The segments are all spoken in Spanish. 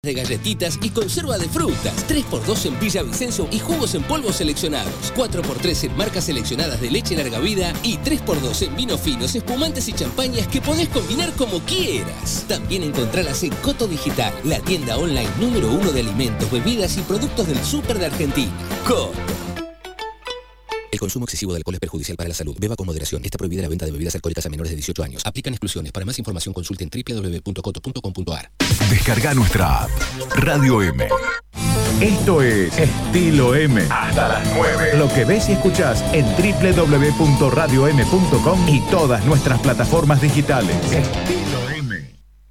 de galletitas y conserva de frutas, 3x2 en Villavicencio y jugos en polvo seleccionados, 4x3 en marcas seleccionadas de leche larga vida y 3x2 en vinos finos, espumantes y champañas que podés combinar como quieras. También encontrarlas en Coto Digital, la tienda online número 1 de alimentos, bebidas y productos del súper de Argentina. Coto. El consumo excesivo de alcohol es perjudicial para la salud. Beba con moderación. Está prohibida la venta de bebidas alcohólicas a menores de 18 años. Aplican exclusiones. Para más información consulten www.coto.com.ar. Descarga nuestra app Radio M. Esto es Estilo M. Hasta las 9. Lo que ves y escuchás en www.radiom.com y todas nuestras plataformas digitales. Estilo M.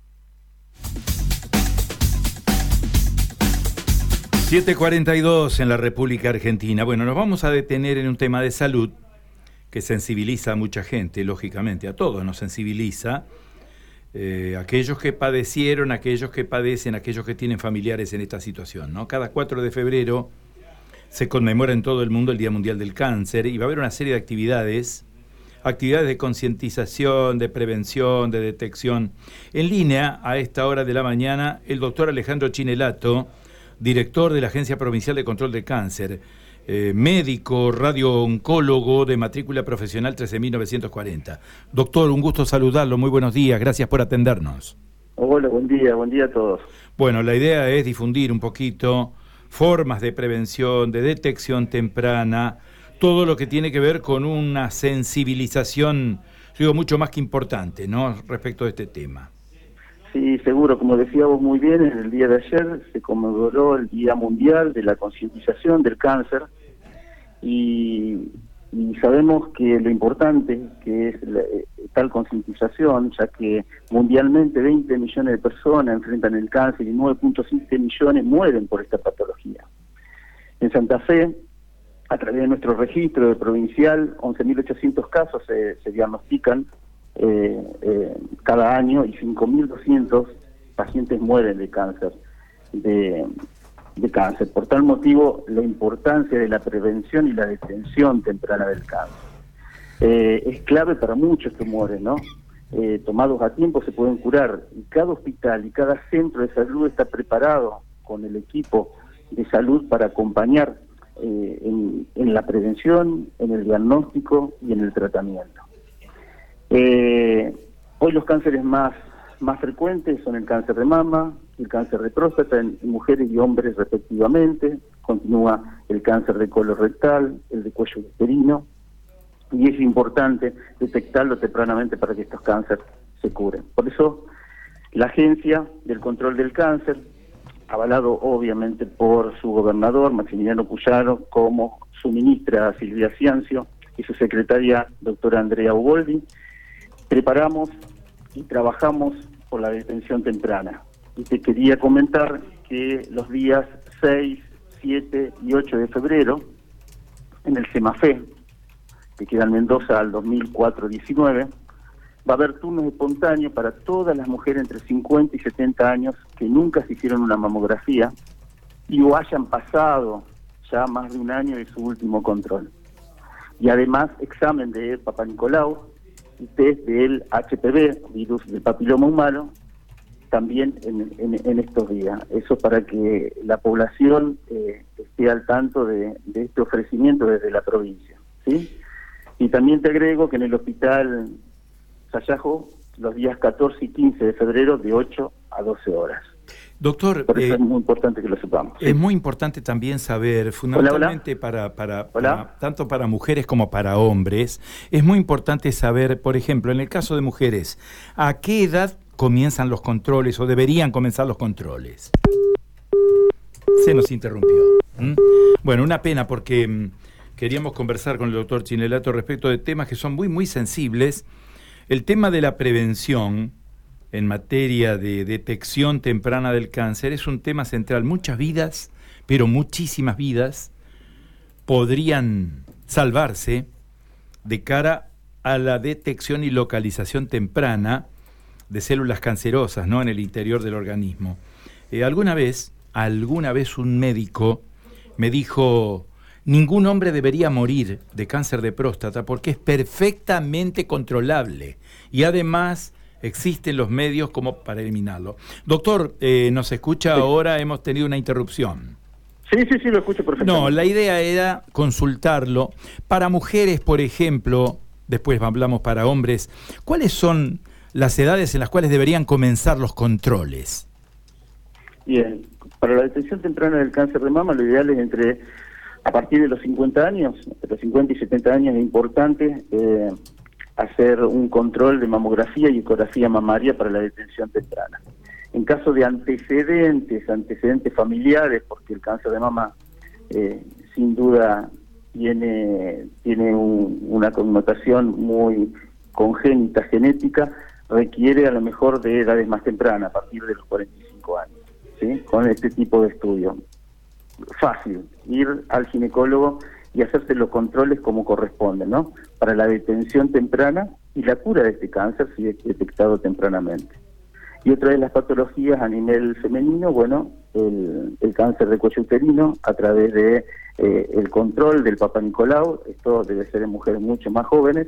7:42 en la República Argentina. Bueno, nos vamos a detener en un tema de salud que sensibiliza a mucha gente, lógicamente, a todos nos sensibiliza. Aquellos que padecieron, aquellos que padecen, aquellos que tienen familiares en esta situación, ¿no? Cada 4 de febrero se conmemora en todo el mundo el Día Mundial del Cáncer y va a haber una serie de actividades de concientización, de prevención, de detección. En línea, a esta hora de la mañana, el doctor Alejandro Chinelato, director de la Agencia Provincial de Control del Cáncer, médico, radio-oncólogo de matrícula profesional 13.940. Doctor, un gusto saludarlo, muy buenos días, gracias por atendernos. Hola, buen día a todos. Bueno, la idea es difundir un poquito formas de prevención, de detección temprana, todo lo que tiene que ver con una sensibilización, digo, mucho más que importante, ¿no?, respecto de este tema. Sí, seguro, como decía vos muy bien, en el día de ayer se conmemoró el Día Mundial de la Concientización del Cáncer y sabemos que lo importante que es tal concientización, ya que mundialmente 20 millones de personas enfrentan el cáncer y 9.7 millones mueren por esta patología. En Santa Fe, a través de nuestro registro de provincial, 11.800 casos se diagnostican cada año y 5.200 pacientes mueren de cáncer, de cáncer. Por tal motivo, la importancia de la prevención y la detención temprana del cáncer es clave para muchos tumores, ¿no? Tomados a tiempo se pueden curar, y cada hospital y cada centro de salud está preparado con el equipo de salud para acompañar en la prevención, en el diagnóstico y en el tratamiento. Hoy los cánceres más frecuentes son el cáncer de mama, el cáncer de próstata en mujeres y hombres respectivamente, continúa el cáncer de colon rectal, el de cuello uterino, y es importante detectarlo tempranamente para que estos cánceres se curen. Por eso la Agencia del Control del Cáncer, avalado obviamente por su gobernador Maximiliano Puyaro, como su ministra Silvia Ciancio y su secretaria doctora Andrea Uboldi, preparamos y trabajamos por la detención temprana. Y te quería comentar que los días 6, 7 y 8 de febrero, en el CEMAFE, que queda en Mendoza al 2004-19, va a haber turnos espontáneos para todas las mujeres entre 50 y 70 años que nunca se hicieron una mamografía y o hayan pasado ya más de un año de su último control. Y además examen de Papa Nicolau y test del HPV, virus del papiloma humano, también en estos días. Eso para que la población esté al tanto de este ofrecimiento desde la provincia, ¿sí? Y también te agrego que en el hospital Sayajo, los días 14 y 15 de febrero, de 8 a 12 horas. Doctor, por eso es muy importante que lo sepamos. Es muy importante también saber, fundamentalmente para tanto para mujeres como para hombres, es muy importante saber, por ejemplo, en el caso de mujeres, ¿a qué edad comienzan los controles o deberían comenzar los controles? Se nos interrumpió. Bueno, una pena porque queríamos conversar con el doctor Chinelato respecto de temas que son muy, muy sensibles. El tema de la prevención en materia de detección temprana del cáncer es un tema central. Muchas vidas, pero muchísimas vidas, podrían salvarse de cara a la detección y localización temprana de células cancerosas, ¿no?, en el interior del organismo. Alguna vez un médico me dijo: ningún hombre debería morir de cáncer de próstata porque es perfectamente controlable y además existen los medios como para eliminarlo. Doctor, ¿nos escucha ahora? Hemos tenido una interrupción. Sí, lo escucho perfectamente. No, la idea era consultarlo. Para mujeres, por ejemplo, después hablamos para hombres, ¿cuáles son las edades en las cuales deberían comenzar los controles? Bien, para la detección temprana del cáncer de mama, lo ideal es a partir de los 50 años, entre los 50 y 70 años es importante hacer un control de mamografía y ecografía mamaria para la detección temprana. En caso de antecedentes familiares, porque el cáncer de mama sin duda tiene una connotación muy congénita, genética, requiere a lo mejor de edades más tempranas, a partir de los 45 años, ¿sí? Con este tipo de estudio. Fácil, ir al ginecólogo y hacerse los controles como corresponde, ¿no? Para la detención temprana y la cura de este cáncer si es detectado tempranamente. Y otra de las patologías a nivel femenino, bueno, el cáncer de cuello uterino a través de el control del Papa Nicolau, esto debe ser en mujeres mucho más jóvenes,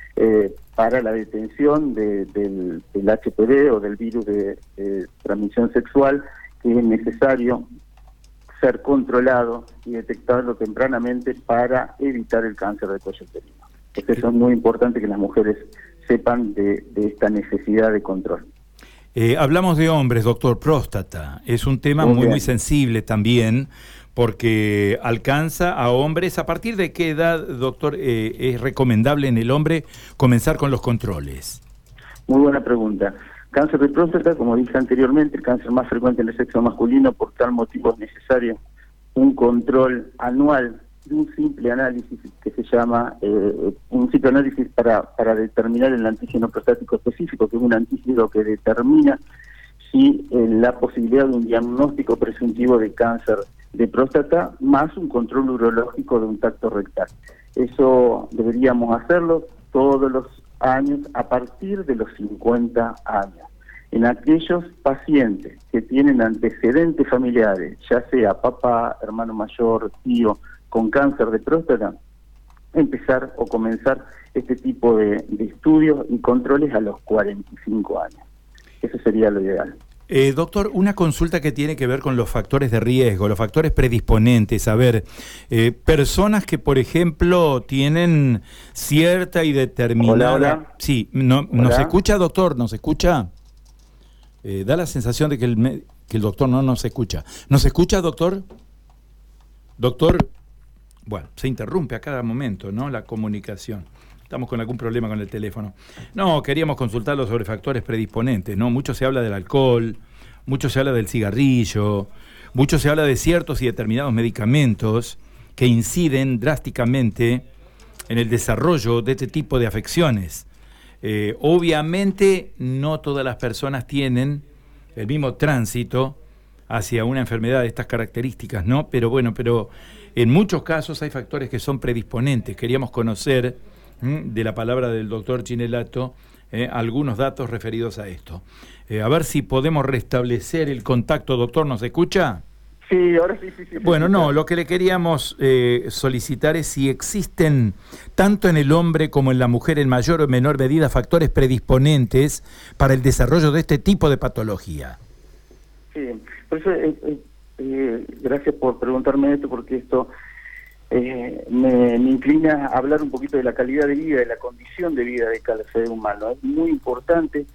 para la detención del HPV o del virus de transmisión sexual, que es necesario ser controlado y detectarlo tempranamente para evitar el cáncer de cuello uterino. Eso es muy importante que las mujeres sepan de esta necesidad de control. Hablamos de hombres, doctor, próstata. Es un tema muy sensible también, porque alcanza a hombres. ¿A partir de qué edad, doctor, es recomendable en el hombre comenzar con los controles? Muy buena pregunta. Cáncer de próstata, como dije anteriormente, el cáncer más frecuente en el sexo masculino, por tal motivo es necesario un control anual de un simple análisis que se llama un simple análisis para determinar el antígeno prostático específico, que es un antígeno que determina si la posibilidad de un diagnóstico presuntivo de cáncer de próstata, más un control urológico de un tacto rectal. Eso deberíamos hacerlo todos los años a partir de los 50 años. En aquellos pacientes que tienen antecedentes familiares, ya sea papá, hermano mayor, tío, con cáncer de próstata, empezar o comenzar este tipo de estudios y controles a los 45 años. Eso sería lo ideal. Doctor, una consulta que tiene que ver con los factores de riesgo, los factores predisponentes. A ver, personas que, por ejemplo, tienen cierta y determinada... Hola. Sí, ¿nos escucha, doctor? ¿Nos escucha? Da la sensación de que el doctor no nos escucha. ¿Nos escucha, doctor? Doctor, bueno, se interrumpe a cada momento, ¿no? La comunicación. Estamos con algún problema con el teléfono. No, queríamos consultarlo sobre factores predisponentes, ¿no? Mucho se habla del alcohol, mucho se habla del cigarrillo, mucho se habla de ciertos y determinados medicamentos que inciden drásticamente en el desarrollo de este tipo de afecciones. Obviamente no todas las personas tienen el mismo tránsito hacia una enfermedad de estas características, ¿no? Pero en muchos casos hay factores que son predisponentes. Queríamos conocer de la palabra del doctor Chinelato algunos datos referidos a esto. A ver si podemos restablecer el contacto. Doctor, ¿nos escucha? Sí, ahora sí. Bueno, no, lo que le queríamos solicitar es si existen, tanto en el hombre como en la mujer, en mayor o menor medida, factores predisponentes para el desarrollo de este tipo de patología. Sí, por eso, gracias por preguntarme esto, porque esto me inclina a hablar un poquito de la calidad de vida, de la condición de vida de cada ser humano. Es muy importante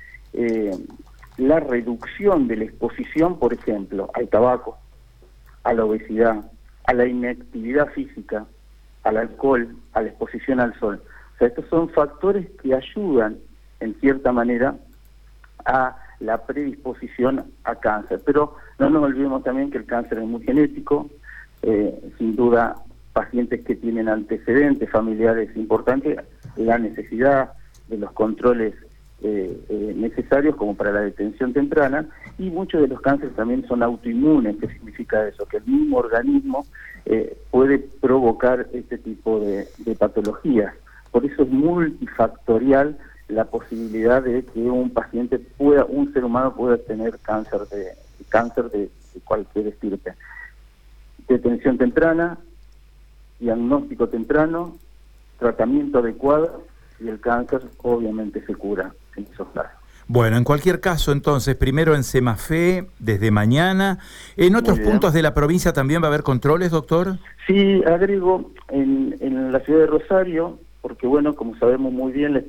la reducción de la exposición, por ejemplo, al tabaco, a la obesidad, a la inactividad física, al alcohol, a la exposición al sol. O sea, estos son factores que ayudan, en cierta manera, a la predisposición a cáncer. Pero no nos olvidemos también que el cáncer es muy genético, sin duda pacientes que tienen antecedentes familiares importantes, la necesidad de los controles necesarios como para la detención temprana, y muchos de los cánceres también son autoinmunes. ¿Qué significa eso? Que el mismo organismo puede provocar este tipo de patologías. Por eso es multifactorial la posibilidad de que un ser humano pueda tener cáncer de cualquier estirpe. Detención temprana, diagnóstico temprano, tratamiento adecuado, y el cáncer obviamente se cura en esos casos. Bueno, en cualquier caso, entonces, primero en Semafé, desde mañana. ¿En otros puntos de la provincia también va a haber controles, doctor? Sí, agrego, en la ciudad de Rosario, porque bueno, como sabemos muy bien,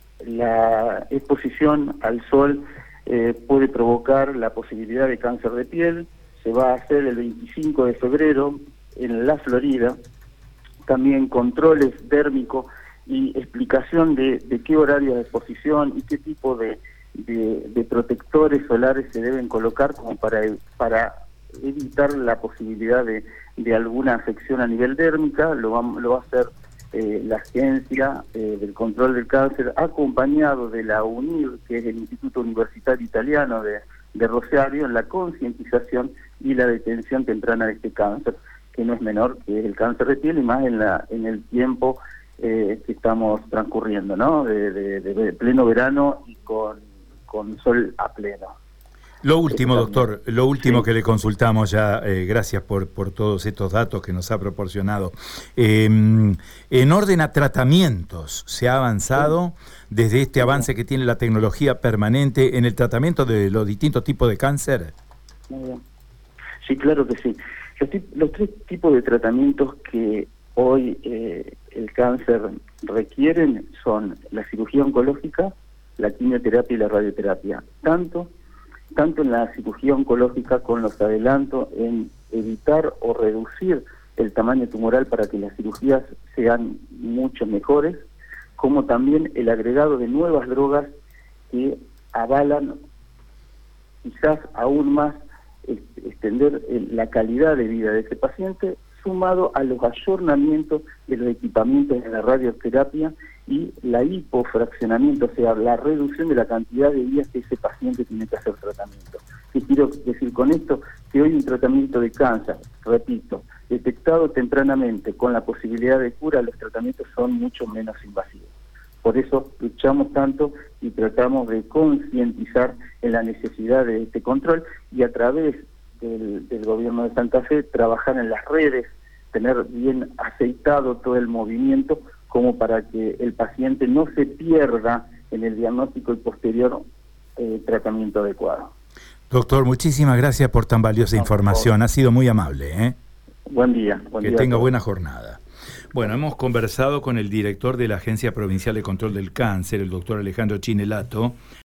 la exposición al sol puede provocar la posibilidad de cáncer de piel. Se va a hacer el 25 de febrero en la Florida. También controles térmicos y explicación de qué horarios de exposición y qué tipo de protectores solares se deben colocar como para evitar la posibilidad de alguna afección a nivel dérmica. Lo va a hacer la Agencia del Control del Cáncer, acompañado de la UNIR, que es el Instituto Universitario Italiano de Rosario, en la concientización y la detención temprana de este cáncer, que no es menor, que es el cáncer de piel, y más en el tiempo que estamos transcurriendo, ¿no? De pleno verano y con sol a pleno. Lo último, doctor, lo último que le consultamos ya, gracias por todos estos datos que nos ha proporcionado. En orden a tratamientos, ¿se ha avanzado desde este avance que tiene la tecnología permanente en el tratamiento de los distintos tipos de cáncer? Muy bien. Sí, claro que sí. Los tres tipos de tratamientos que hoy el cáncer requieren son la cirugía oncológica, la quimioterapia y la radioterapia. Tanto en la cirugía oncológica, con los adelantos en evitar o reducir el tamaño tumoral para que las cirugías sean mucho mejores, como también el agregado de nuevas drogas que avalan quizás aún más extender la calidad de vida de ese paciente, sumado a los ayornamientos de los equipamientos de la radioterapia y la hipofraccionamiento, o sea, la reducción de la cantidad de días que ese paciente tiene que hacer tratamiento. ¿Qué quiero decir con esto? Que hoy un tratamiento de cáncer, repito, detectado tempranamente con la posibilidad de cura, los tratamientos son mucho menos invasivos. Por eso luchamos tanto y tratamos de concientizar en la necesidad de este control, y a través del gobierno de Santa Fe trabajar en las redes, tener bien aceitado todo el movimiento como para que el paciente no se pierda en el diagnóstico y posterior tratamiento adecuado. Doctor, muchísimas gracias por tan valiosa información, ha sido muy amable. Buen día. Que tenga buena jornada. Bueno, hemos conversado con el director de la Agencia Provincial de Control del Cáncer, el doctor Alejandro Chinelato.